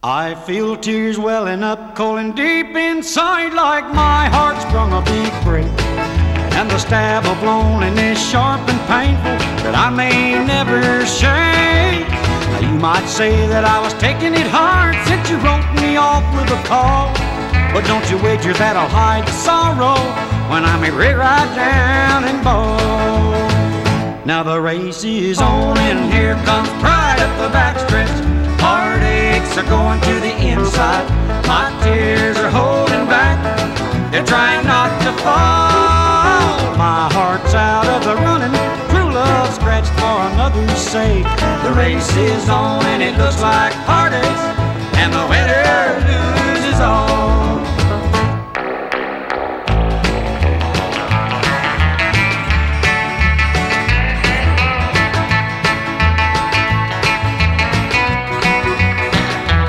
I feel tears welling up cold and deep inside, like my heart sprung a big break, and the stab of loneliness sharp and painful that I may never shake. Now you might say that I was taking it hard since you wrote me off with a call, but don't you wager that I'll hide the sorrow when I'm right down and bow. Now the race is on and here comes pride up the backstretch. Heartaches are going to the inside. My tears are holding back, they're trying not to fall. My heart's out of the running, true love scratched for another's sake. The race is on and it looks like heartaches